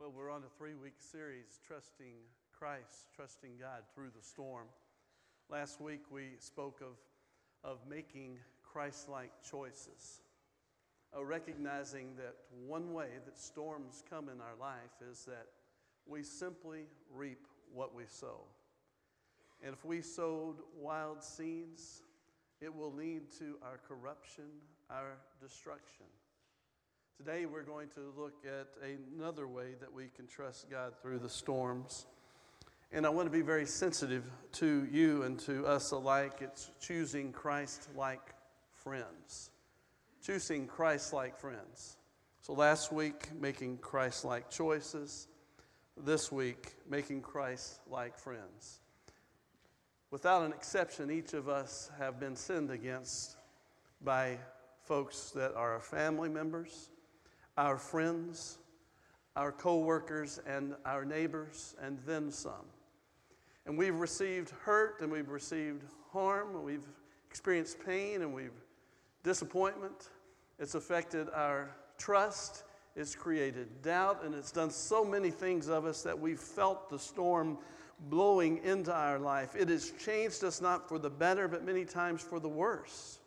Well, we're on a 3-week series, Trusting Christ, Trusting God Through the Storm. Last week we spoke of making Christ-like choices, recognizing that one way that storms come in our life is that we simply reap what we sow. And if we sowed wild seeds, it will lead to our corruption, our destruction. Today we're going to look at another way that we can trust God through the storms. And I want to be very sensitive to you and to us alike. It's choosing Christ-like friends. Choosing Christ-like friends. So last week, making Christ-like choices. This week, making Christ-like friends. Without an exception, each of us have been sinned against by folks that are our family members, our friends, our co-workers, and our neighbors, and then some. And we've received hurt, and we've received harm, and we've experienced pain, and we've disappointment. It's affected our trust, it's created doubt, and it's done so many things of us that we've felt the storm blowing into our life. It has changed us not for the better, but many times for the worse.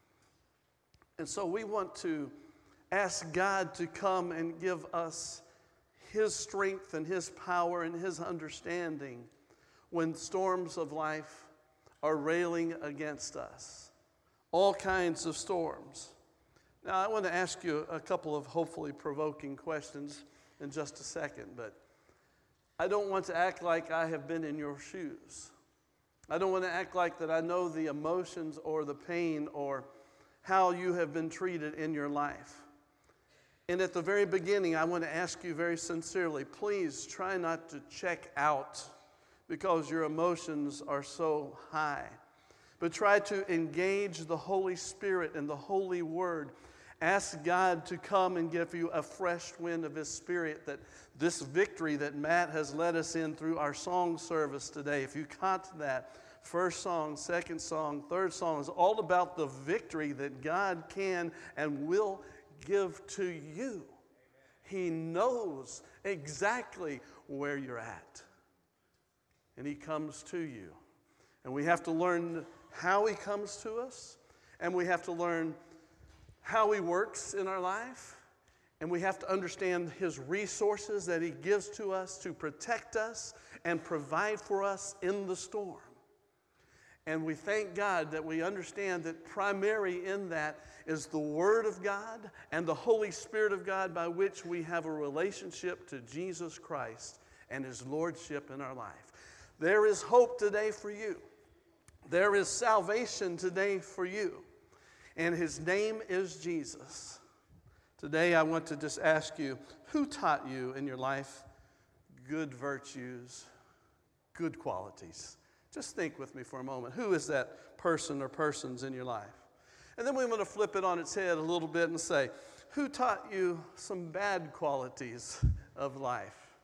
And so we want to ask God to come and give us His strength and His power and His understanding when storms of life are railing against us. All kinds of storms. Now, I want to ask you a couple of hopefully provoking questions in just a second, but I don't want to act like I have been in your shoes. I don't want to act like that I know the emotions or the pain or how you have been treated in your life. And at the very beginning, I want to ask you very sincerely, please try not to check out because your emotions are so high. But try to engage the Holy Spirit and the Holy Word. Ask God to come and give you a fresh wind of His Spirit, that this victory that Matt has led us in through our song service today, if you caught that, first song, second song, third song is all about the victory that God can and will give to you. He knows exactly where you're at. And He comes to you. And we have to learn how He comes to us. And we have to learn how He works in our life. And we have to understand His resources that He gives to us to protect us and provide for us in the storm. And we thank God that we understand that primary in that is the Word of God and the Holy Spirit of God, by which we have a relationship to Jesus Christ and His Lordship in our life. There is hope today for you. There is salvation today for you. And His name is Jesus. Today I want to just ask you, who taught you in your life good virtues, good qualities? Just think with me for a moment. Who is that person or persons in your life? And then we want to flip it on its head a little bit and say, who taught you some bad qualities of life?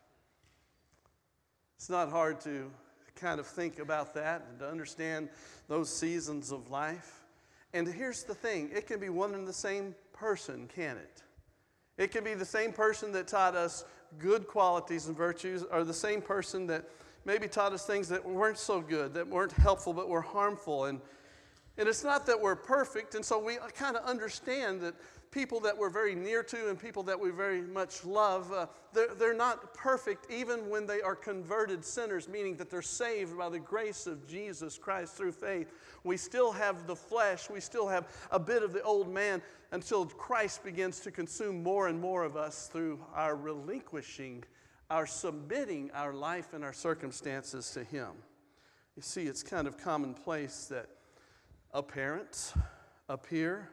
It's not hard to kind of think about that and to understand those seasons of life. And here's the thing. It can be one and the same person, can it? It can be the same person that taught us good qualities and virtues, or the same person that maybe taught us things that weren't so good, that weren't helpful, but were harmful. And it's not that we're perfect, and so we kind of understand that people that we're very near to and people that we very much love, they're not perfect even when they are converted sinners, meaning that they're saved by the grace of Jesus Christ through faith. We still have the flesh, we still have a bit of the old man until Christ begins to consume more and more of us through our relinquishing, our submitting our life and our circumstances to Him. You see, it's kind of commonplace that a parent, a peer,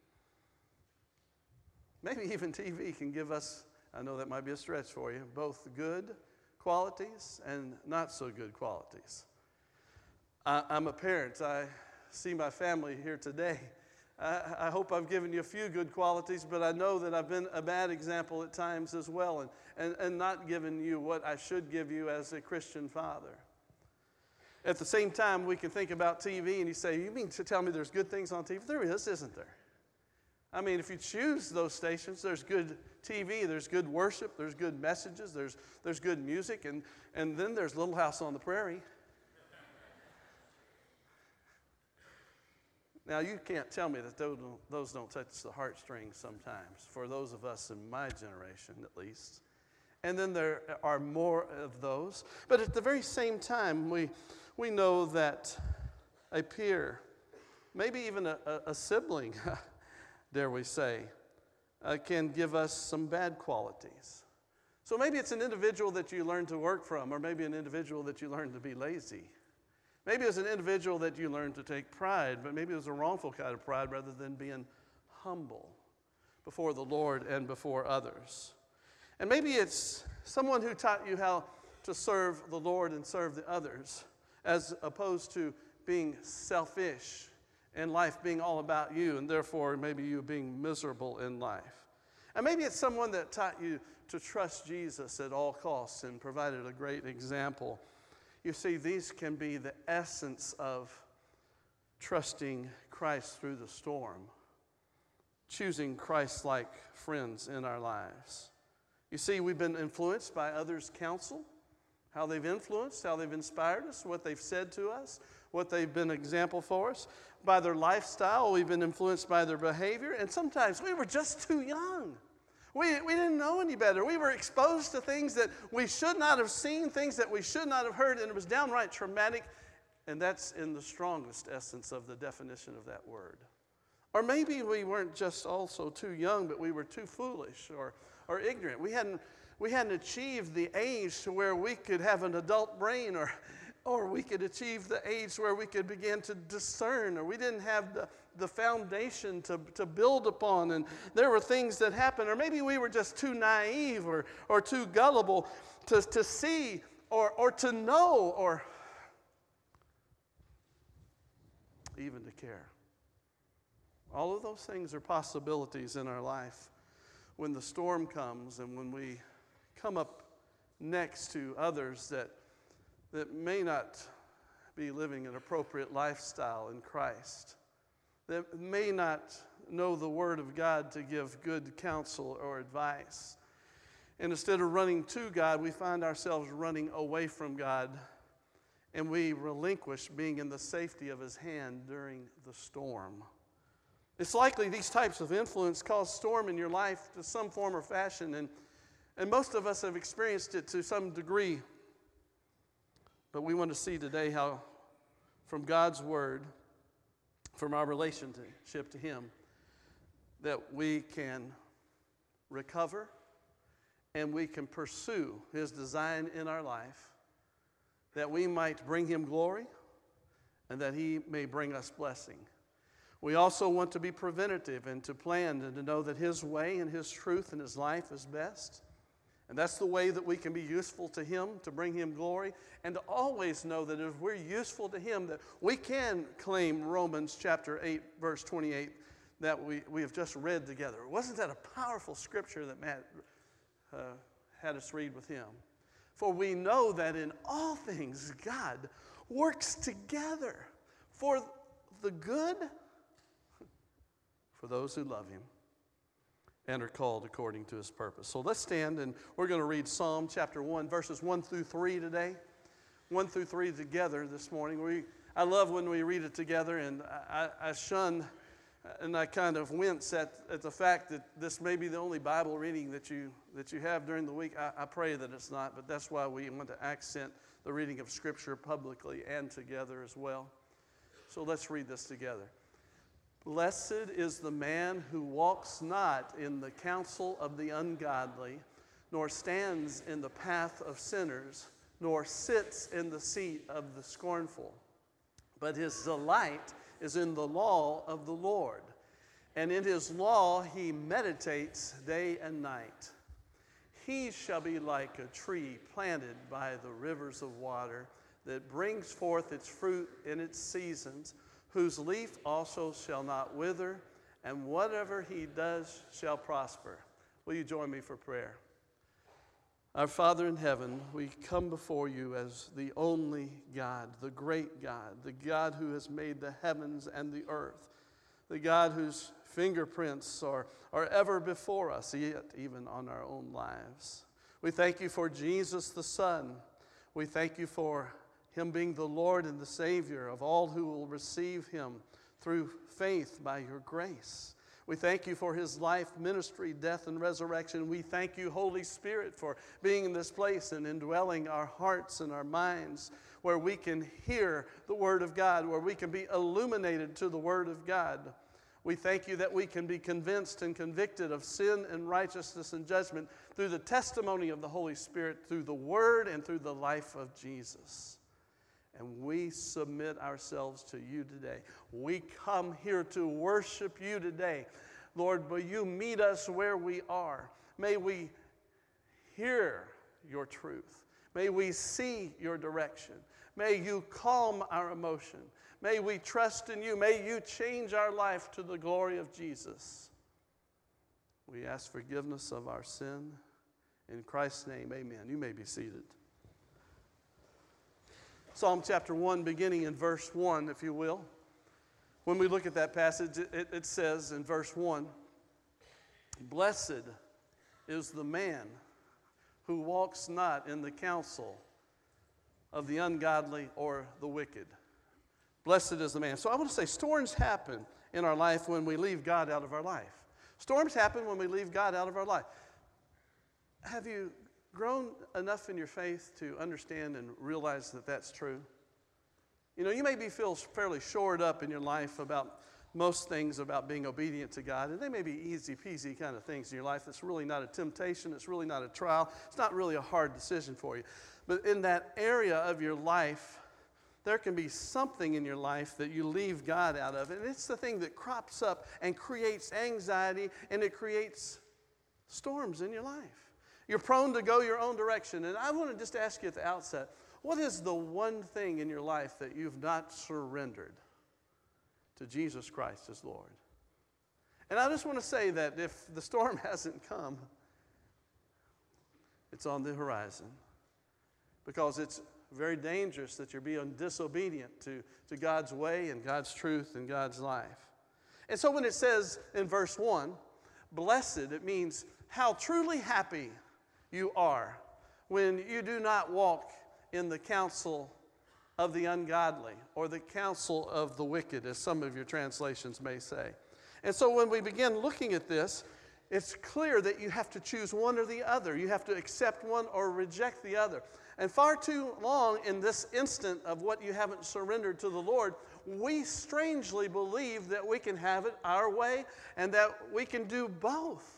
maybe even TV can give us, I know that might be a stretch for you, both good qualities and not so good qualities. I'm a parent. I see my family here today. I hope I've given you a few good qualities, but I know that I've been a bad example at times as well, and not given you what I should give you as a Christian father. At the same time, we can think about TV, and you say, you mean to tell me there's good things on TV? There is, isn't there? I mean, if you choose those stations, there's good TV, there's good worship, there's good messages, there's good music, and then there's Little House on the Prairie. Now, you can't tell me that those don't touch the heartstrings sometimes, for those of us in my generation at least. And then there are more of those. But at the very same time, we know that a peer, maybe even a sibling, dare we say, can give us some bad qualities. So maybe it's an individual that you learn to work from, or maybe an individual that you learn to be lazy. Maybe it's an individual that you learn to take pride, but maybe it was a wrongful kind of pride rather than being humble before the Lord and before others. And maybe it's someone who taught you how to serve the Lord and serve the others, as opposed to being selfish and life being all about you, and therefore maybe you being miserable in life. And maybe it's someone that taught you to trust Jesus at all costs and provided a great example. You see, these can be the essence of trusting Christ through the storm, choosing Christ-like friends in our lives. You see, we've been influenced by others' counsel, how they've influenced, how they've inspired us, what they've said to us, what they've been an example for us. By their lifestyle, we've been influenced by their behavior, and sometimes we were just too young. We didn't know any better. We were exposed to things that we should not have seen, things that we should not have heard, and it was downright traumatic, and that's in the strongest essence of the definition of that word. Or maybe we weren't just also too young, but we were too foolish or ignorant. We hadn't achieved the age to where we could have an adult brain, or we could achieve the age where we could begin to discern, or we didn't have the foundation to build upon, and there were things that happened, or maybe we were just too naive or too gullible to see or to know or even to care. All of those things are possibilities in our life when the storm comes and when we come up next to others that may not be living an appropriate lifestyle in Christ, that may not know the Word of God to give good counsel or advice. And instead of running to God, we find ourselves running away from God, and we relinquish being in the safety of His hand during the storm. It's likely these types of influence cause storm in your life to some form or fashion, and most of us have experienced it to some degree. But we want to see today how, from God's Word, from our relationship to Him, that we can recover and we can pursue His design in our life, that we might bring Him glory and that He may bring us blessing. We also want to be preventative and to plan and to know that His way and His truth and His life is best. And that's the way that we can be useful to Him, to bring Him glory, and to always know that if we're useful to Him, that we can claim Romans chapter 8, verse 28, that we have just read together. Wasn't that a powerful scripture that Matt had us read with him? For we know that in all things God works together for the good, for those who love Him and are called according to His purpose. So let's stand, and we're going to read Psalm chapter 1, verses 1 through 3 today. 1 through 3 together this morning. I love when we read it together, and I shun and I kind of wince at the fact that this may be the only Bible reading that you have during the week. I pray that it's not, but that's why we want to accent the reading of Scripture publicly and together as well. So let's read this together. Blessed is the man who walks not in the counsel of the ungodly, nor stands in the path of sinners, nor sits in the seat of the scornful. But his delight is in the law of the Lord, and in His law he meditates day and night. He shall be like a tree planted by the rivers of water, that brings forth its fruit in its seasons, whose leaf also shall not wither, and whatever he does shall prosper. Will you join me for prayer? Our Father in heaven, we come before You as the only God, the great God, the God who has made the heavens and the earth, the God whose fingerprints are ever before us, yet even on our own lives. We thank you for Jesus the Son. We thank you for him being the Lord and the Savior of all who will receive him through faith by your grace. We thank you for his life, ministry, death, and resurrection. We thank you, Holy Spirit, for being in this place and indwelling our hearts and our minds, where we can hear the Word of God, where we can be illuminated to the Word of God. We thank you that we can be convinced and convicted of sin and righteousness and judgment through the testimony of the Holy Spirit, through the Word and through the life of Jesus. And we submit ourselves to you today. We come here to worship you today. Lord, will you meet us where we are? May we hear your truth. May we see your direction. May you calm our emotion. May we trust in you. May you change our life to the glory of Jesus. We ask forgiveness of our sin. In Christ's name, amen. You may be seated. Psalm chapter 1, beginning in verse 1, if you will. When we look at that passage, it says in verse 1, "Blessed is the man who walks not in the counsel of the ungodly or the wicked." Blessed is the man. So I want to say storms happen in our life when we leave God out of our life. Storms happen when we leave God out of our life. Have you grown enough in your faith to understand and realize that that's true? You know, you may feel fairly shored up in your life about most things about being obedient to God, and they may be easy peasy kind of things in your life. It's really not a temptation. It's really not a trial. It's not really a hard decision for you. But in that area of your life, there can be something in your life that you leave God out of, and it's the thing that crops up and creates anxiety, and it creates storms in your life. You're prone to go your own direction. And I want to just ask you at the outset, what is the one thing in your life that you've not surrendered to Jesus Christ as Lord? And I just want to say that if the storm hasn't come, it's on the horizon. Because it's very dangerous that you're being disobedient to God's way and God's truth and God's life. And so when it says in verse 1, blessed, it means how truly happy you are when you do not walk in the counsel of the ungodly or the counsel of the wicked, as some of your translations may say. And so when we begin looking at this, it's clear that you have to choose one or the other. You have to accept one or reject the other. And far too long in this instant of what you haven't surrendered to the Lord, we strangely believe that we can have it our way and that we can do both.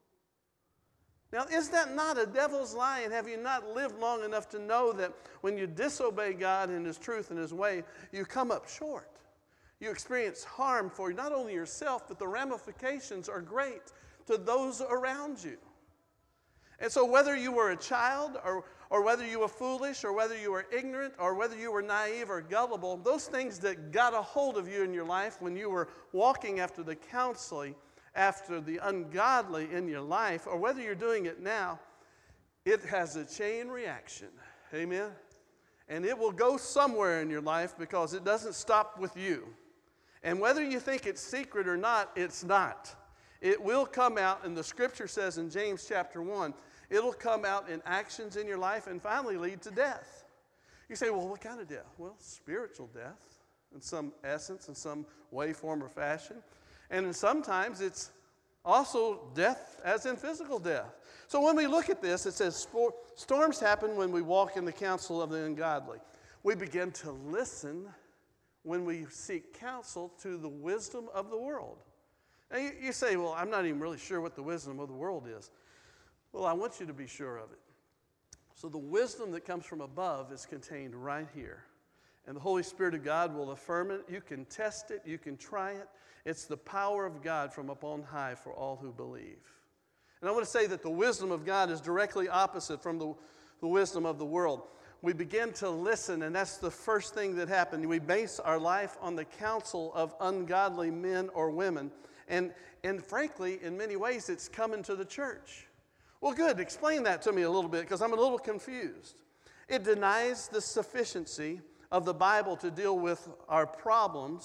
Now, is that not a devil's lie? And have you not lived long enough to know that when you disobey God and his truth and his way, you come up short? You experience harm for not only yourself, but the ramifications are great to those around you. And so whether you were a child or whether you were foolish or whether you were ignorant or whether you were naive or gullible, those things that got a hold of you in your life when you were walking after the counseling, after the ungodly in your life, or whether you're doing it now, it has a chain reaction. Amen? And it will go somewhere in your life because it doesn't stop with you. And whether you think it's secret or not, it's not. It will come out, and the scripture says in James chapter 1, it'll come out in actions in your life and finally lead to death. You say, well, what kind of death? Well, spiritual death in some essence, in some way, form, or fashion. And sometimes it's also death as in physical death. So when we look at this, it says storms happen when we walk in the counsel of the ungodly. We begin to listen when we seek counsel to the wisdom of the world. Now you say, well, I'm not even really sure what the wisdom of the world is. Well, I want you to be sure of it. So the wisdom that comes from above is contained right here. And the Holy Spirit of God will affirm it. You can test it. You can try it. It's the power of God from up on high for all who believe. And I want to say that the wisdom of God is directly opposite from the wisdom of the world. We begin to listen, and that's the first thing that happened. We base our life on the counsel of ungodly men or women. And frankly, in many ways, it's coming to the church. Well, good. Explain that to me a little bit, because I'm a little confused. It denies the sufficiency of the Bible to deal with our problems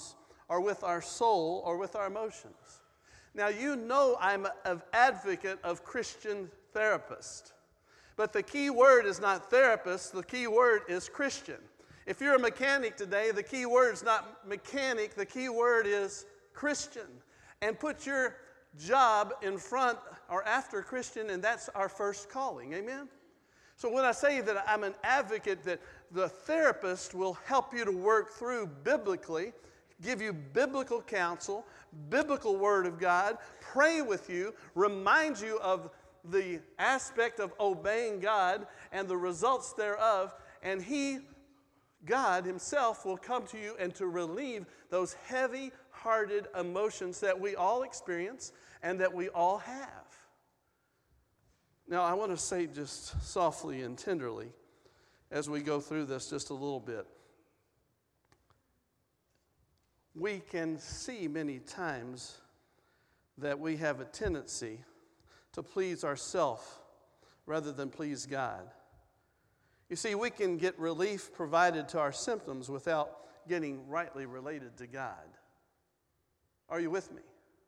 or with our soul, or with our emotions. Now, you know I'm an advocate of Christian therapist. But the key word is not therapist, the key word is Christian. If you're a mechanic today, the key word is not mechanic, the key word is Christian. And put your job in front or after Christian, and that's our first calling. Amen? So when I say that I'm an advocate, that the therapist will help you to work through biblically, give you biblical counsel, biblical word of God, pray with you, remind you of the aspect of obeying God and the results thereof, and God himself will come to you and to relieve those heavy-hearted emotions that we all experience and that we all have. Now, I want to say just softly and tenderly as we go through this just a little bit. We can see many times that we have a tendency to please ourselves rather than please God. You see, we can get relief provided to our symptoms without getting rightly related to God. Are you with me?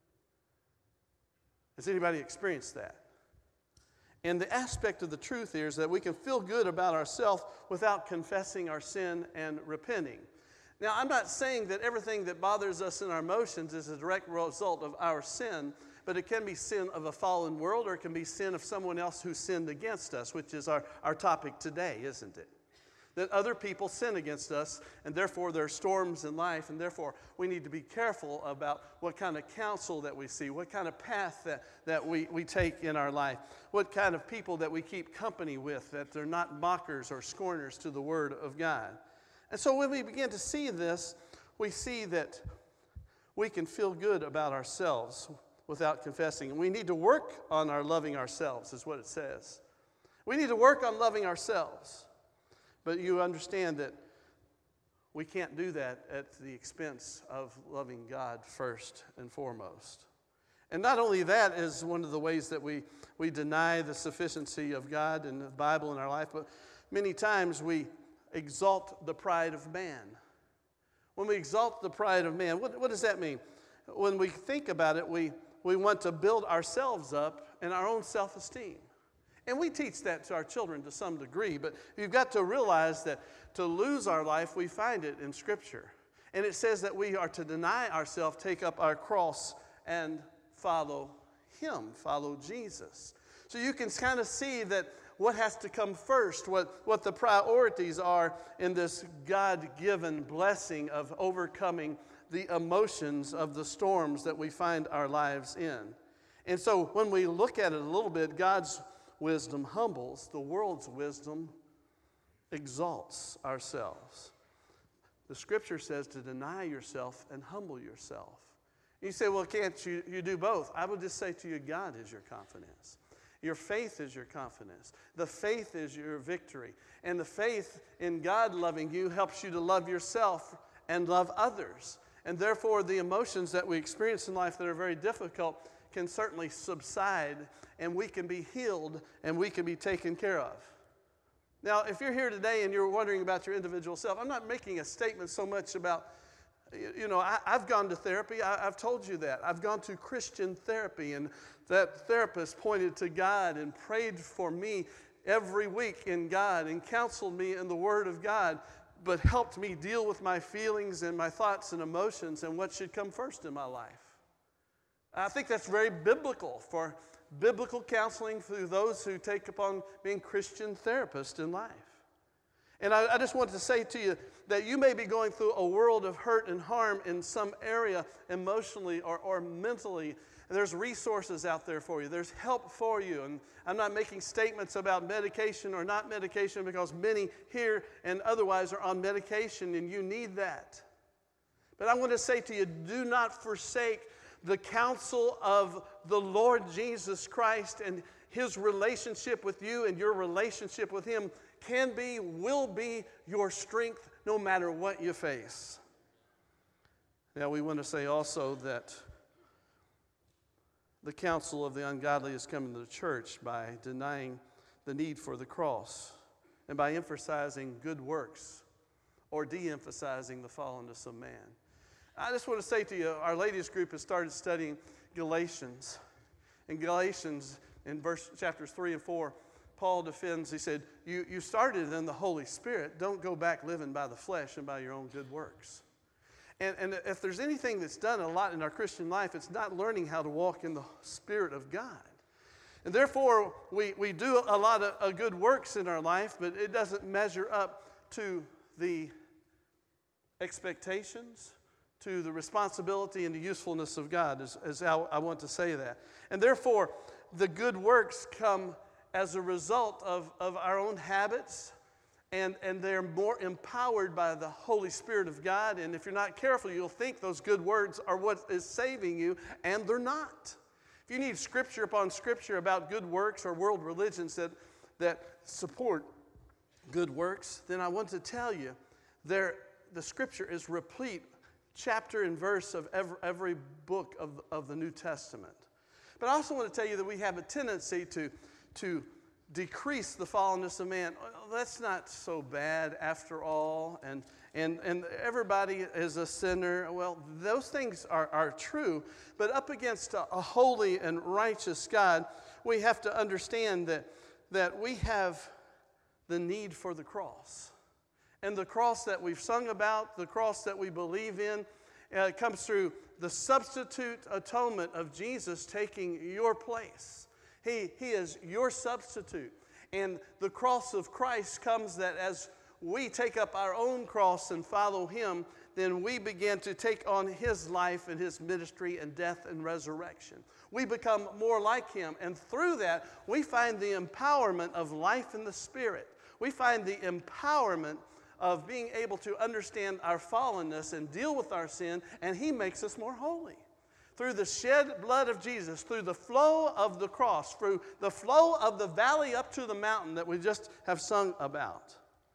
Has anybody experienced that? And the aspect of the truth here is that we can feel good about ourselves without confessing our sin and repenting. Now, I'm not saying that everything that bothers us in our emotions is a direct result of our sin, but it can be sin of a fallen world, or it can be sin of someone else who sinned against us, which is our topic today, isn't it? That other people sin against us, and therefore there are storms in life, and therefore we need to be careful about what kind of counsel that we see, what kind of path that we take in our life, what kind of people that we keep company with, that they're not mockers or scorners to the Word of God. And so when we begin to see this, we see that we can feel good about ourselves without confessing. And we need to work on our loving ourselves, is what it says. We need to work on loving ourselves. But you understand that we can't do that at the expense of loving God first and foremost. And not only that is one of the ways that we deny the sufficiency of God and the Bible in our life, but many times we exalt the pride of man. When we exalt the pride of man, what does that mean? When we think about it, we want to build ourselves up in our own self-esteem. And we teach that to our children to some degree, but you've got to realize that to lose our life, we find it in Scripture. And it says that we are to deny ourselves, take up our cross, and follow Him, follow Jesus. So you can kind of see that what has to come first, what the priorities are in this God-given blessing of overcoming the emotions of the storms that we find our lives in. And so when we look at it a little bit, God's wisdom humbles, the world's wisdom exalts ourselves. The Scripture says to deny yourself and humble yourself. You say, well, can't you do both? I would just say to you, God is your confidence. Your faith is your confidence. The faith is your victory. And the faith in God loving you helps you to love yourself and love others. And therefore, the emotions that we experience in life that are very difficult can certainly subside, and we can be healed, and we can be taken care of. Now, if you're here today and you're wondering about your individual self, I'm not making a statement so much about, I've gone to therapy. I've told you that. I've gone to Christian therapy, and that therapist pointed to God and prayed for me every week in God and counseled me in the Word of God, but helped me deal with my feelings and my thoughts and emotions and what should come first in my life. I think that's very biblical for biblical counseling through those who take upon being Christian therapists in life. And I just want to say to you that you may be going through a world of hurt and harm in some area emotionally or mentally. There's resources out there for you. There's help for you. And I'm not making statements about medication or not medication, because many here and otherwise are on medication and you need that. But I want to say to you, do not forsake the counsel of the Lord Jesus Christ, and His relationship with you and your relationship with Him will be your strength no matter what you face. Now, we want to say also that the counsel of the ungodly is coming to the church by denying the need for the cross and by emphasizing good works or de-emphasizing the fallenness of man. I just want to say to you, our ladies group has started studying Galatians. In Galatians, in chapters 3 and 4, Paul defends, he said, you started in the Holy Spirit. Don't go back living by the flesh and by your own good works. And if there's anything that's done a lot in our Christian life, it's not learning how to walk in the Spirit of God. And therefore, we do a lot of good works in our life, but it doesn't measure up to the expectations, to the responsibility and the usefulness of God, is how I want to say that. And therefore, the good works come as a result of our own habits, and they're more empowered by the Holy Spirit of God. And if you're not careful, you'll think those good words are what is saving you, and they're not. If you need scripture upon scripture about good works or world religions that support good works, then I want to tell you, the scripture is replete, chapter and verse of every book of the New Testament. But I also want to tell you that we have a tendency to decrease the fallenness of man. Well, that's not so bad after all, and everybody is a sinner. Well, those things are true, but up against a holy and righteous God, we have to understand that we have the need for the cross. And the cross that we've sung about, the cross that we believe in, comes through the substitute atonement of Jesus taking your place. He is your substitute. And the cross of Christ comes that as we take up our own cross and follow Him, then we begin to take on His life and His ministry and death and resurrection. We become more like Him. And through that, we find the empowerment of life in the Spirit. We find the empowerment of being able to understand our fallenness and deal with our sin, and He makes us more holy. Through the shed blood of Jesus, through the flow of the cross, through the flow of the valley up to the mountain that we just have sung about.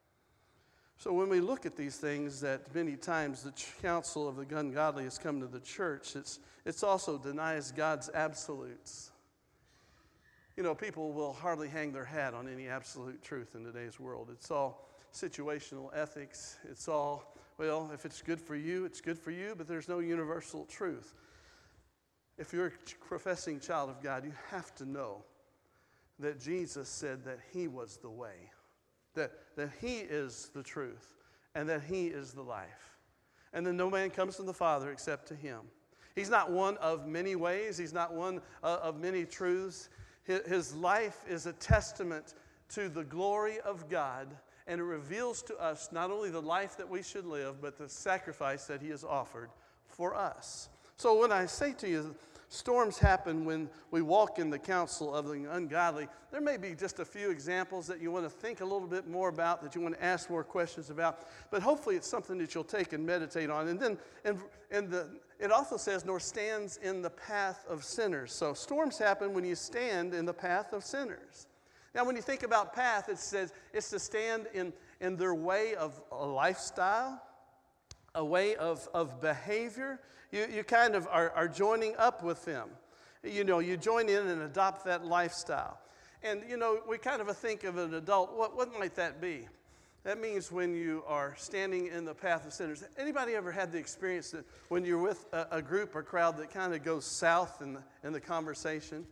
So when we look at these things, that many times the counsel of the ungodly has come to the church, it's also denies God's absolutes. You know, people will hardly hang their hat on any absolute truth in today's world. It's all situational ethics. It's all, well, if it's good for you, it's good for you, but there's no universal truth. If you're a professing child of God, you have to know that Jesus said that He was the way, that He is the truth, and that He is the life. And then no man comes to the Father except to Him. He's not one of many ways. He's not one of many truths. His life is a testament to the glory of God, and it reveals to us not only the life that we should live, but the sacrifice that He has offered for us. So when I say to you, storms happen when we walk in the counsel of the ungodly, there may be just a few examples that you want to think a little bit more about, that you want to ask more questions about, but hopefully it's something that you'll take and meditate on. And then it also says, nor stands in the path of sinners. So storms happen when you stand in the path of sinners. Now when you think about path, it says it's to stand in their way of a lifestyle, a way of behavior. You kind of are joining up with them. You know, you join in and adopt that lifestyle. And, you know, we kind of think of an adult. What might that be? That means when you are standing in the path of sinners. Anybody ever had the experience that when you're with a group or crowd that kind of goes south in the conversation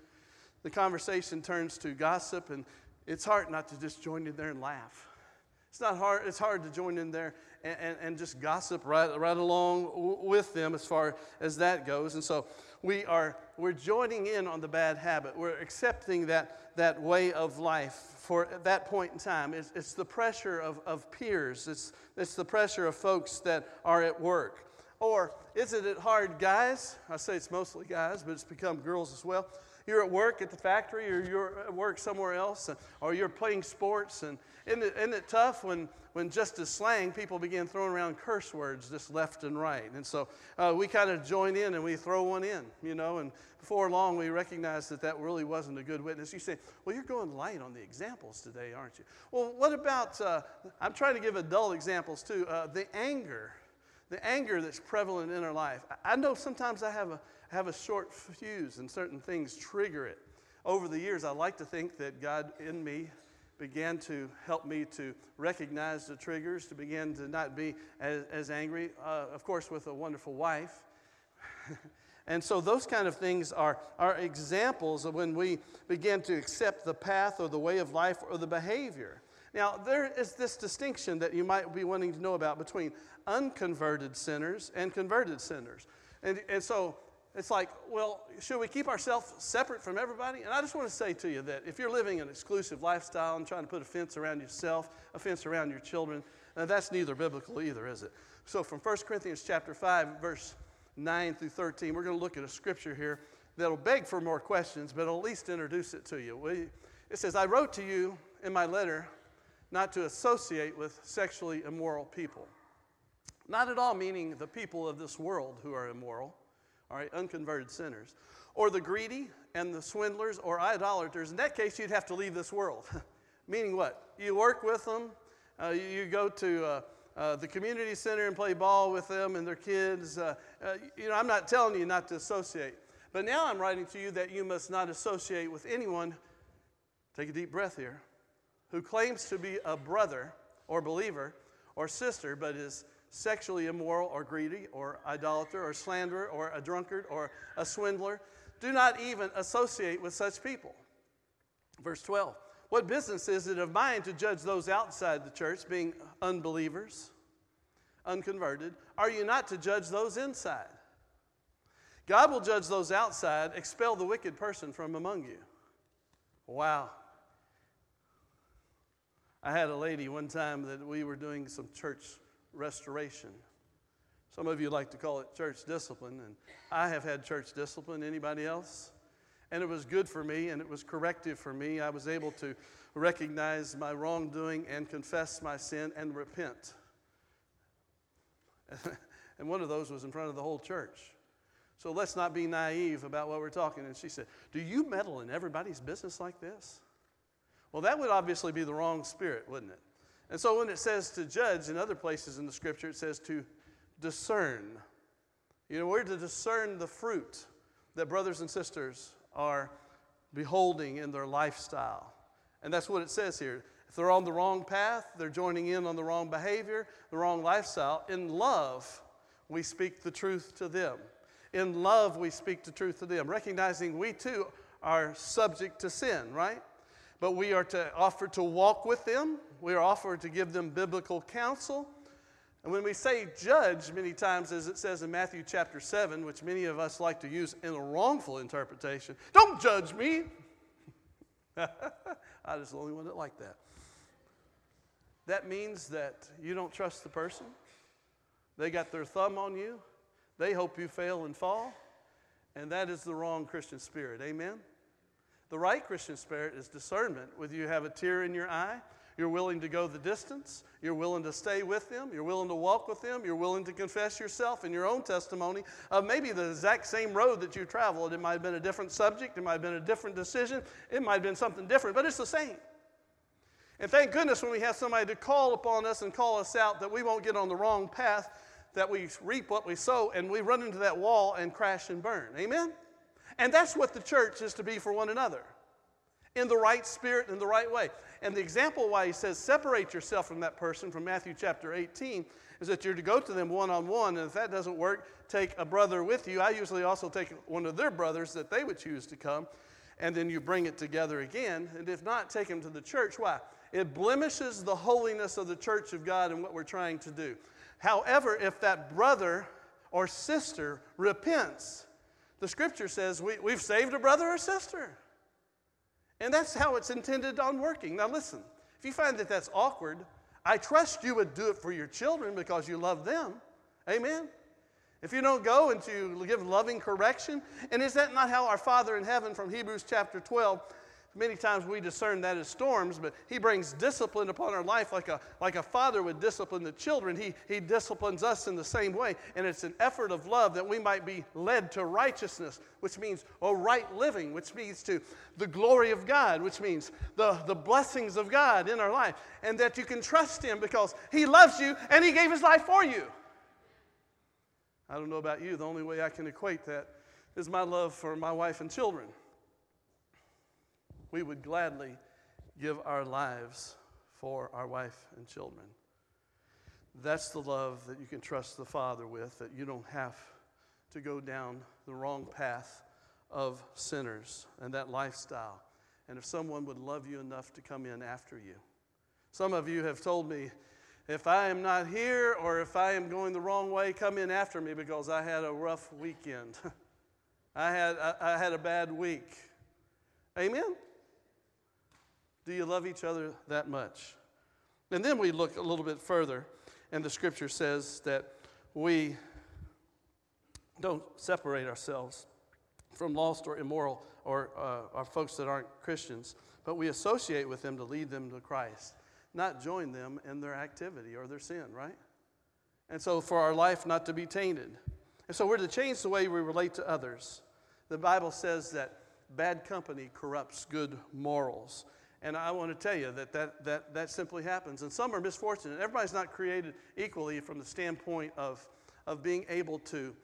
turns to gossip, and it's hard not to just join in there and laugh. It's not hard. It's hard to join in there and just gossip right along with them as far as that goes. And so we're joining in on the bad habit. We're accepting that way of life for at that point in time. It's the pressure of peers. It's the pressure of folks that are at work. Or isn't it hard, guys? I say it's mostly guys, but it's become girls as well. You're at work at the factory, or you're at work somewhere else, or you're playing sports, and isn't it tough when just as slang, people begin throwing around curse words just left and right? And so we kind of join in and we throw one in, you know, and before long we recognize that really wasn't a good witness. You say, well, you're going light on the examples today, aren't you? Well, what about, I'm trying to give adult examples too, the anger that's prevalent in our life. I know sometimes I have a short fuse and certain things trigger it. Over the years, I like to think that God in me began to help me to recognize the triggers, to begin to not be as angry, of course, with a wonderful wife. And so those kind of things are examples of when we begin to accept the path or the way of life or the behavior. Now, there is this distinction that you might be wanting to know about between unconverted sinners and converted sinners. And so it's like, well, should we keep ourselves separate from everybody? And I just want to say to you that if you're living an exclusive lifestyle and trying to put a fence around yourself, a fence around your children, that's neither biblical either, is it? So from 1 Corinthians chapter 5, verse 9 through 13, we're going to look at a scripture here that'll beg for more questions, but it'll at least introduce it to you. It says, I wrote to you in my letter not to associate with sexually immoral people. Not at all meaning the people of this world who are immoral, all right, unconverted sinners, or the greedy and the swindlers or idolaters. In that case, you'd have to leave this world. Meaning what? You work with them, you go to the community center and play ball with them and their kids. I'm not telling you not to associate. But now I'm writing to you that you must not associate with anyone, take a deep breath here, who claims to be a brother or believer or sister, but is sexually immoral or greedy or idolater or slanderer or a drunkard or a swindler. Do not even associate with such people. Verse 12, what business is it of mine to judge those outside the church, being unbelievers, unconverted? Are you not to judge those inside? God will judge those outside, expel the wicked person from among you. Wow. I had a lady one time that we were doing some church restoration. Some of you like to call it church discipline, and I have had church discipline. Anybody else? And it was good for me, and it was corrective for me. I was able to recognize my wrongdoing and confess my sin and repent. And one of those was in front of the whole church. So let's not be naive about what we're talking. And she said, do you meddle in everybody's business like this? Well, that would obviously be the wrong spirit, wouldn't it? And so when it says to judge in other places in the scripture, it says to discern. We're to discern the fruit that brothers and sisters are beholding in their lifestyle. And that's what it says here. If they're on the wrong path, they're joining in on the wrong behavior, the wrong lifestyle, in love, we speak the truth to them. In love, we speak the truth to them, recognizing we too are subject to sin, right? But we are to offer to walk with them. We are offered to give them biblical counsel. And when we say judge many times, as it says in Matthew chapter 7, which many of us like to use in a wrongful interpretation, don't judge me. I was the only one that liked that. That means that you don't trust the person. They got their thumb on you. They hope you fail and fall. And that is the wrong Christian spirit. Amen? The right Christian spirit is discernment. Whether you have a tear in your eye, you're willing to go the distance, you're willing to stay with them, you're willing to walk with them, you're willing to confess yourself in your own testimony of maybe the exact same road that you traveled. It might have been a different subject, it might have been a different decision, it might have been something different, but it's the same. And thank goodness when we have somebody to call upon us and call us out that we won't get on the wrong path, that we reap what we sow, and we run into that wall and crash and burn. Amen? And that's what the church is to be for one another, in the right spirit, in the right way. And the example why he says separate yourself from that person from Matthew chapter 18 is that you're to go to them one-on-one, and if that doesn't work, take a brother with you. I usually also take one of their brothers that they would choose to come, and then you bring it together again. And if not, take them to the church. Why? It blemishes the holiness of the church of God and what we're trying to do. However, if that brother or sister repents, the scripture says we've saved a brother or sister. And that's how it's intended on working. Now listen, if you find that that's awkward, I trust you would do it for your children because you love them. Amen? If you don't go and to give loving correction, and is that not how our Father in heaven from Hebrews chapter 12, many times we discern that as storms, but he brings discipline upon our life like a father would discipline the children. He disciplines us in the same way, and it's an effort of love that we might be led to righteousness, which means right living, which means to the glory of God, which means the blessings of God in our life, and that you can trust him because he loves you and he gave his life for you. I don't know about you, the only way I can equate that is my love for my wife and children. We would gladly give our lives for our wife and children. That's the love that you can trust the Father with, that you don't have to go down the wrong path of sinners and that lifestyle. And if someone would love you enough to come in after you. Some of you have told me, if I am not here or if I am going the wrong way, come in after me because I had a rough weekend. I had a bad week. Amen? Do you love each other that much? And then we look a little bit further, and the Scripture says that we don't separate ourselves from lost or immoral or folks that aren't Christians, but we associate with them to lead them to Christ, not join them in their activity or their sin, right? And so for our life not to be tainted. And so we're to change the way we relate to others. The Bible says that bad company corrupts good morals. And I want to tell you that simply happens. And some are misfortunate. Everybody's not created equally from the standpoint of being able to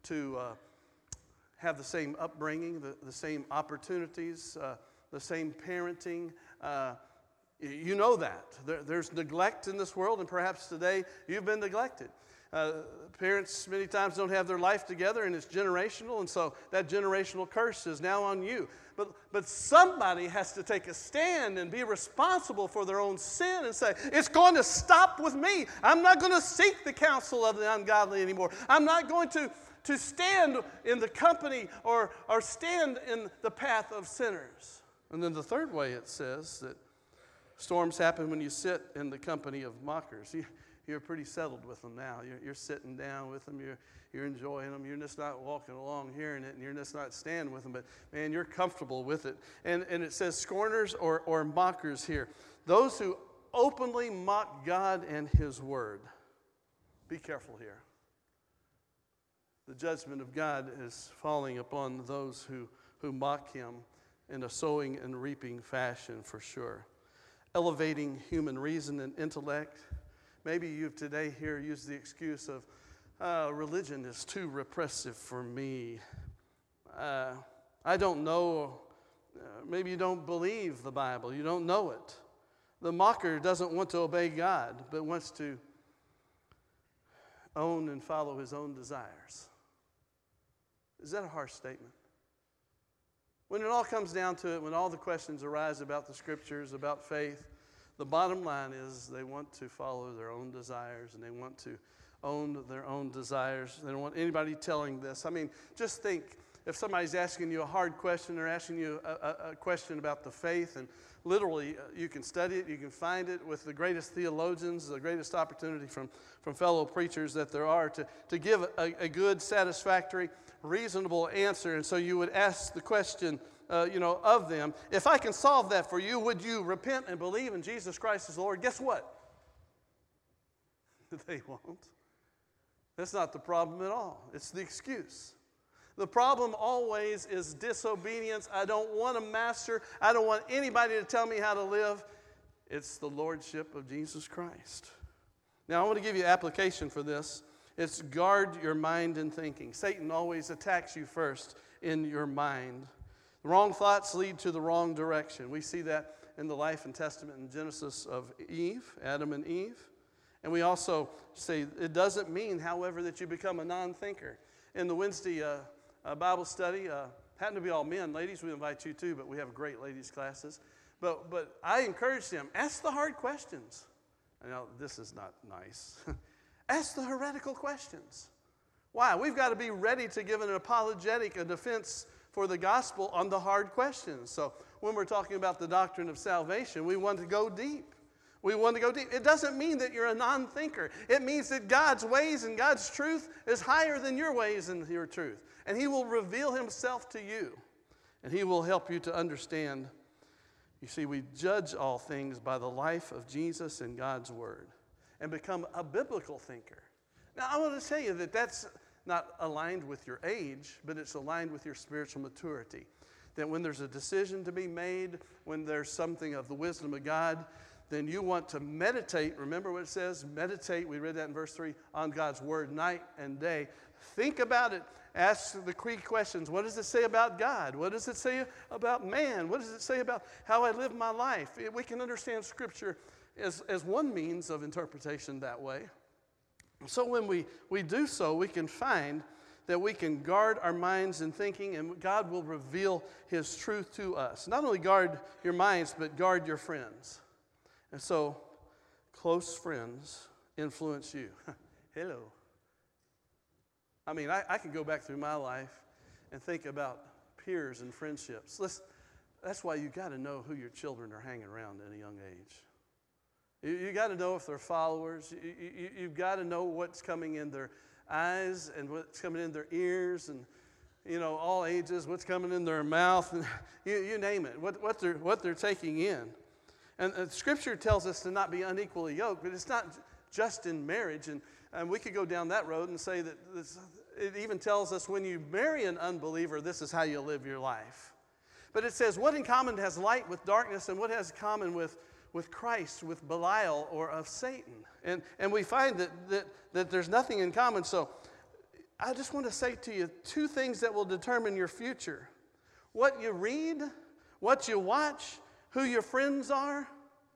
have the same upbringing, the same opportunities, the same parenting. You know that. There's neglect in this world, and perhaps today you've been neglected. Parents many times don't have their life together, and it's generational, and so that generational curse is now on you. But somebody has to take a stand and be responsible for their own sin and say, it's going to stop with me. I'm not going to seek the counsel of the ungodly anymore. I'm not going to stand in the company or stand in the path of sinners. And then the third way it says that storms happen when you sit in the company of mockers. You're pretty settled with them now. You're sitting down with them. You're enjoying them. You're just not walking along hearing it, and you're just not standing with them. But, man, you're comfortable with it. And it says scorners or mockers here. Those who openly mock God and His Word. Be careful here. The judgment of God is falling upon those who mock Him in a sowing and reaping fashion for sure. Elevating human reason and intellect. Maybe you've today here used the excuse of, religion is too repressive for me. I don't know. Maybe you don't believe the Bible. You don't know it. The mocker doesn't want to obey God, but wants to own and follow his own desires. Is that a harsh statement? When it all comes down to it, when all the questions arise about the Scriptures, about faith, the bottom line is they want to follow their own desires, and they want to own their own desires. They don't want anybody telling this. I mean, just think, if somebody's asking you a hard question, they're asking you a question about the faith, and literally you can study it, you can find it with the greatest theologians, the greatest opportunity from fellow preachers that there are to give a good, satisfactory, reasonable answer. And so you would ask the question, of them, if I can solve that for you, would you repent and believe in Jesus Christ as Lord? Guess what? They won't. That's not the problem at all. It's the excuse. The problem always is disobedience. I don't want a master. I don't want anybody to tell me how to live. It's the lordship of Jesus Christ. Now, I want to give you application for this. It's guard your mind and thinking. Satan always attacks you first in your mind. The wrong thoughts lead to the wrong direction. We see that in the life and testament in Genesis of Eve, Adam and Eve. And we also say it doesn't mean, however, that you become a non-thinker. In the Wednesday Bible study, happen to be all men. Ladies, we invite you too, but we have great ladies' classes. But I encourage them, ask the hard questions. I know this is not nice. Ask the heretical questions. Why? We've got to be ready to give an apologetic, a defense for the gospel on the hard questions. So when we're talking about the doctrine of salvation, we want to go deep. We want to go deep. It doesn't mean that you're a non-thinker. It means that God's ways and God's truth is higher than your ways and your truth. And He will reveal Himself to you. And He will help you to understand. You see, we judge all things by the life of Jesus and God's Word and become a biblical thinker. Now, I want to tell you that that's not aligned with your age, but it's aligned with your spiritual maturity. That when there's a decision to be made, when there's something of the wisdom of God, then you want to meditate. Remember what it says? Meditate, we read that in verse 3, on God's Word night and day. Think about it ask the key questions. What does it say about God? What does it say about man? What does it say about how I live my life? We can understand Scripture as one means of interpretation that way. So when we do so, we can find that we can guard our minds and thinking, and God will reveal His truth to us. Not only guard your minds, but guard your friends. And so, close friends influence you. Hello. I mean, I can go back through my life and think about peers and friendships. That's why you got to know who your children are hanging around at a young age. You got to know if they're followers. You've got to know what's coming in their eyes and what's coming in their ears, and all ages, what's coming in their mouth, and you name it, what they're taking in. And Scripture tells us to not be unequally yoked, but it's not just in marriage. And we could go down that road and say that it even tells us when you marry an unbeliever, this is how you live your life. But it says, what in common has light with darkness, and what has in common with Christ, with Belial, or of Satan? And we find that there's nothing in common. So I just want to say to you two things that will determine your future. What you read, what you watch, who your friends are.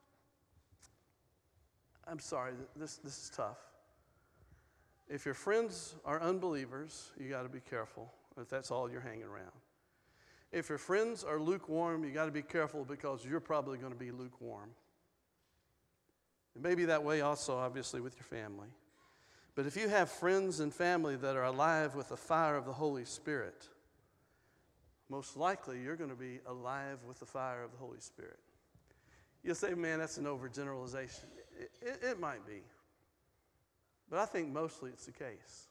I'm sorry, this is tough. If your friends are unbelievers, you got to be careful if that's all you're hanging around. If your friends are lukewarm, you got to be careful because you're probably going to be lukewarm. It may be that way also, obviously, with your family. But if you have friends and family that are alive with the fire of the Holy Spirit, most likely you're going to be alive with the fire of the Holy Spirit. You'll say, man, that's an overgeneralization. It might be. But I think mostly it's the case.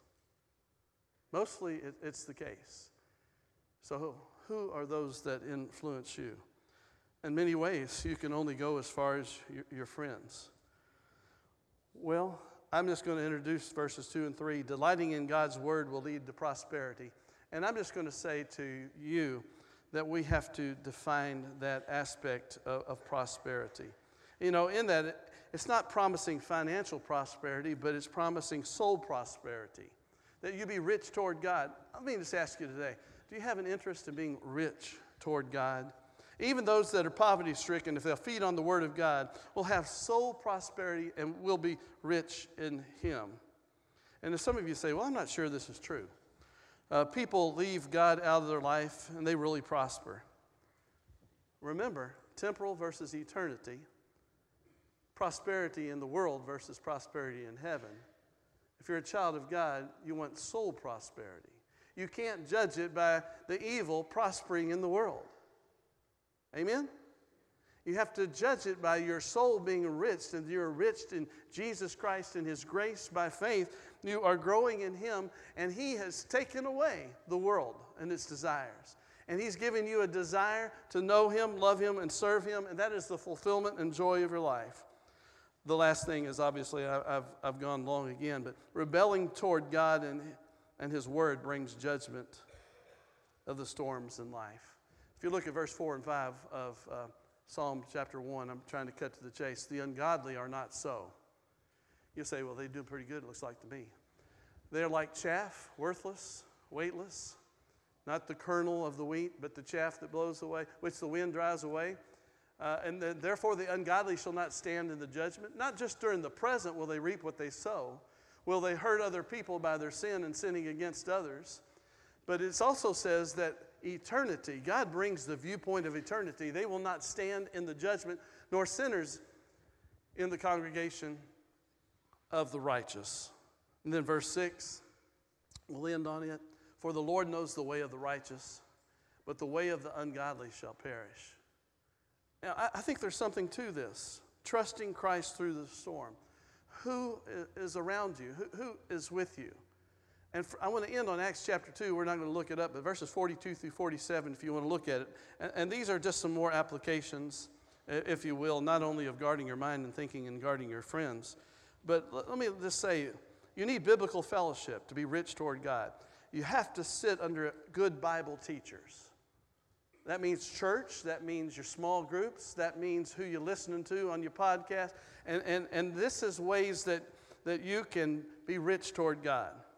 Mostly it's the case. So who are those that influence you? In many ways, you can only go as far as your friends. Well, I'm just going to introduce verses 2 and 3. Delighting in God's word will lead to prosperity. And I'm just going to say to you that we have to define that aspect of prosperity. In that it's not promising financial prosperity, but it's promising soul prosperity. That you be rich toward God. Let me just ask you today, do you have an interest in being rich toward God? Even those that are poverty-stricken, if they'll feed on the Word of God, will have soul prosperity and will be rich in Him. And if some of you say, well, I'm not sure this is true. People leave God out of their life and they really prosper. Remember, temporal versus eternity. Prosperity in the world versus prosperity in heaven. If you're a child of God, you want soul prosperity. You can't judge it by the evil prospering in the world. Amen? You have to judge it by your soul being enriched, and you're enriched in Jesus Christ and His grace by faith. You are growing in Him, and He has taken away the world and its desires. And He's given you a desire to know Him, love Him, and serve Him, and that is the fulfillment and joy of your life. The last thing is, obviously, I've gone long again, but rebelling toward God and His Word brings judgment of the storms in life. If you look at verse 4 and 5 of Psalm chapter 1, I'm trying to cut to the chase. The ungodly are not so. You say, well, they do pretty good, it looks like to me. They're like chaff, worthless, weightless, not the kernel of the wheat, but the chaff that blows away, which the wind drives away. Therefore the ungodly shall not stand in the judgment. Not just during the present will they reap what they sow. Will they hurt other people by their sin and sinning against others? But it also says that eternity, God brings the viewpoint of eternity. They will not stand in the judgment, nor sinners in the congregation of the righteous. And then verse 6, we'll end on it. For the Lord knows the way of the righteous, but the way of the ungodly shall perish. Now, I think there's something to this. Trusting Christ through the storm. Who is around you? Who is with you? And I want to end on Acts chapter 2. We're not going to look it up, but verses 42 through 47 if you want to look at it. And these are just some more applications, if you will, not only of guarding your mind and thinking and guarding your friends. But let me just say, you need biblical fellowship to be rich toward God. You have to sit under good Bible teachers. That means church. That means your small groups. That means who you're listening to on your podcast. And this is ways that you can be rich toward God.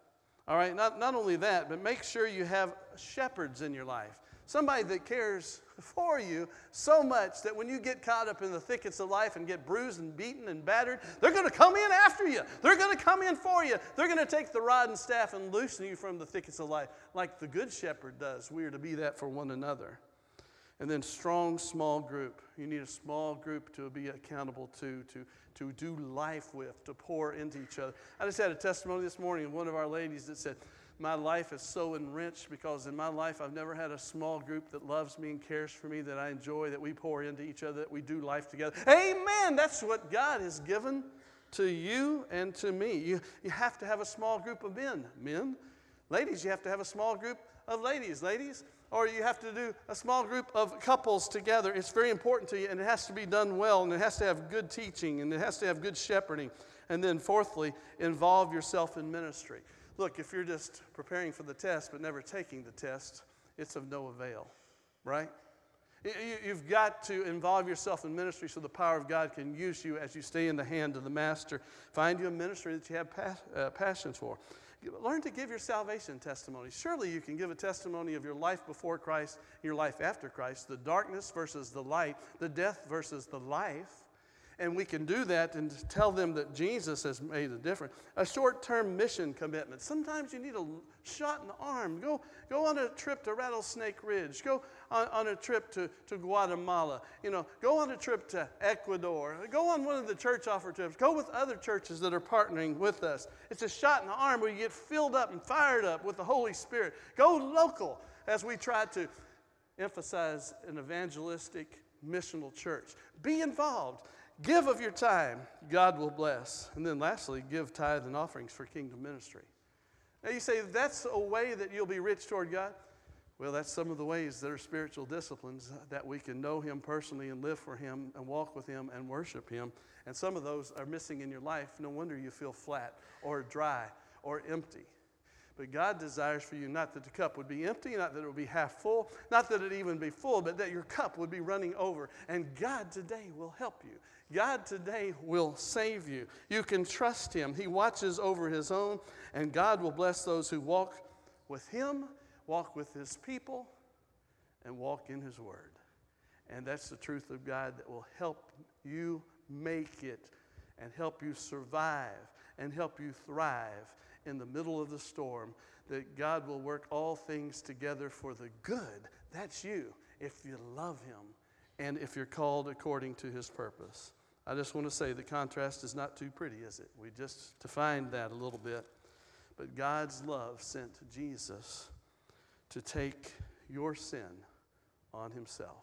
All right, not only that, but make sure you have shepherds in your life. Somebody that cares for you so much that when you get caught up in the thickets of life and get bruised and beaten and battered, they're going to come in after you. They're going to come in for you. They're going to take the rod and staff and loosen you from the thickets of life like the good shepherd does. We are to be that for one another. And then strong, small group. You need a small group to be accountable to do life with, to pour into each other. I just had a testimony this morning of one of our ladies that said, my life is so enriched because in my life I've never had a small group that loves me and cares for me, that I enjoy, that we pour into each other, that we do life together. Amen! That's what God has given to you and to me. You have to have a small group of men. Ladies, you have to have a small group of ladies. Or you have to do a small group of couples together. It's very important to you, and it has to be done well, and it has to have good teaching, and it has to have good shepherding. And then fourthly, involve yourself in ministry. Look, if you're just preparing for the test but never taking the test, it's of no avail, right? You've got to involve yourself in ministry so the power of God can use you as you stay in the hand of the Master. Find you a ministry that you have passion for. Learn to give your salvation testimony. Surely you can give a testimony of your life before Christ, your life after Christ, the darkness versus the light, the death versus the life. And we can do that and tell them that Jesus has made a difference. A short-term mission commitment. Sometimes you need a shot in the arm. Go on a trip to Rattlesnake Ridge. Go on a trip to Guatemala. Go on a trip to Ecuador. Go on one of the church offer trips. Go with other churches that are partnering with us. It's a shot in the arm where you get filled up and fired up with the Holy Spirit. Go local as we try to emphasize an evangelistic missional church. Be involved. Give of your time, God will bless. And then lastly, give tithe and offerings for kingdom ministry. Now you say, that's a way that you'll be rich toward God? Well, that's some of the ways that are spiritual disciplines that we can know Him personally and live for Him and walk with Him and worship Him. And some of those are missing in your life. No wonder you feel flat or dry or empty. But God desires for you not that the cup would be empty, not that it would be half full, not that it even be full, but that your cup would be running over. And God today will help you. God today will save you. You can trust Him. He watches over His own, and God will bless those who walk with Him, walk with His people, and walk in His Word. And that's the truth of God that will help you make it and help you survive and help you thrive in the middle of the storm, that God will work all things together for the good. That's you, if you love Him and if you're called according to His purpose. I just want to say the contrast is not too pretty, is it? We just defined that a little bit. But God's love sent Jesus to take your sin on Himself.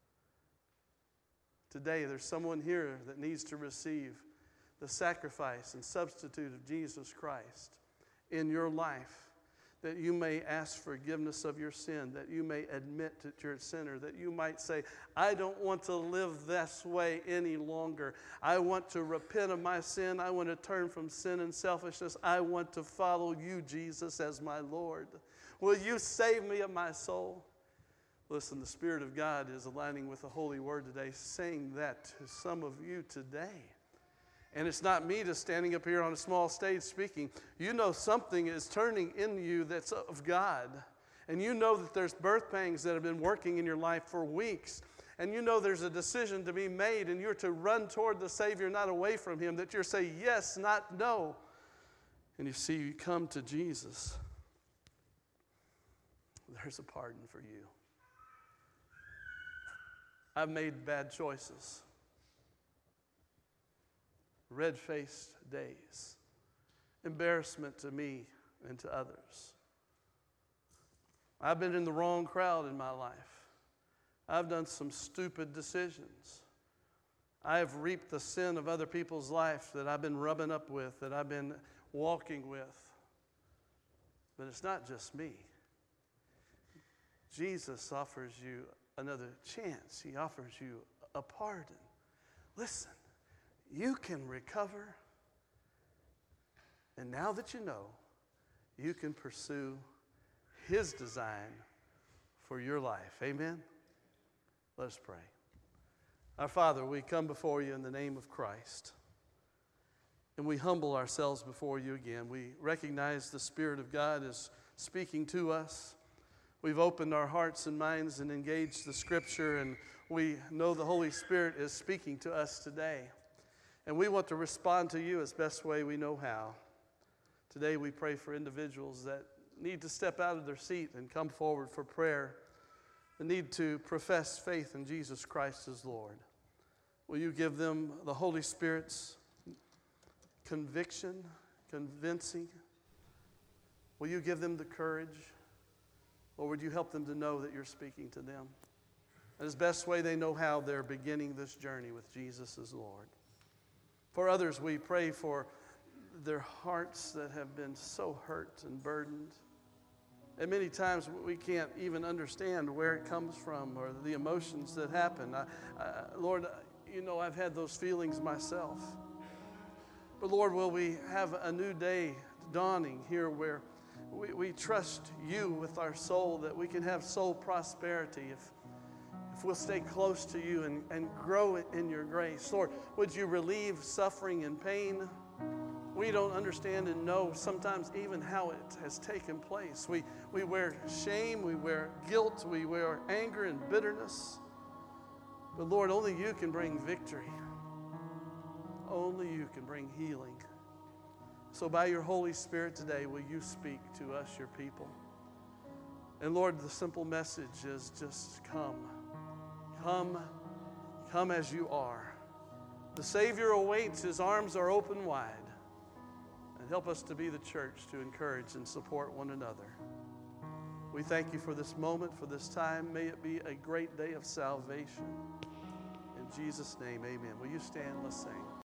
Today, there's someone here that needs to receive the sacrifice and substitute of Jesus Christ in your life, that you may ask forgiveness of your sin, that you may admit that you're a sinner, that you might say, I don't want to live this way any longer. I want to repent of my sin. I want to turn from sin and selfishness. I want to follow you, Jesus, as my Lord. Will you save me of my soul? Listen, the Spirit of God is aligning with the Holy Word today, saying that to some of you today. And it's not me just standing up here on a small stage speaking. You know something is turning in you that's of God. And you know that there's birth pangs that have been working in your life for weeks. And you know there's a decision to be made, and you're to run toward the Savior, not away from Him, that you're saying yes, not no. And you see, you come to Jesus. There's a pardon for you. I've made bad choices. Red-faced days, embarrassment to me and to others. I've been in the wrong crowd in my life. I've done some stupid decisions. I have reaped the sin of other people's life that I've been rubbing up with, that I've been walking with. But it's not just me. Jesus offers you another chance. He offers you a pardon. Listen. You can recover, and now that you know, you can pursue His design for your life. Amen? Let us pray. Our Father, we come before you in the name of Christ. And we humble ourselves before you again. We recognize the Spirit of God is speaking to us. We've opened our hearts and minds and engaged the Scripture, and we know the Holy Spirit is speaking to us today. And we want to respond to you as best way we know how. Today we pray for individuals that need to step out of their seat and come forward for prayer, that need to profess faith in Jesus Christ as Lord. Will you give them the Holy Spirit's conviction, convincing? Will you give them the courage? Or would you help them to know that you're speaking to them? As best way they know how, they're beginning this journey with Jesus as Lord. For others, we pray for their hearts that have been so hurt and burdened. And many times we can't even understand where it comes from or the emotions that happen. Lord, you know I've had those feelings myself. But Lord, will we have a new day dawning here where we trust you with our soul, that we can have soul prosperity if we'll stay close to you and grow in your grace. Lord, would you relieve suffering and pain? We don't understand and know sometimes even how it has taken place. We wear shame, we wear guilt, we wear anger and bitterness. But Lord, only you can bring victory. Only you can bring healing. So by your Holy Spirit today, will you speak to us, your people? And Lord, the simple message is just come. Come. Come as you are. The Savior awaits. His arms are open wide. And help us to be the church to encourage and support one another. We thank you for this moment, for this time. May it be a great day of salvation. In Jesus' name, amen. Will you stand? Let's sing.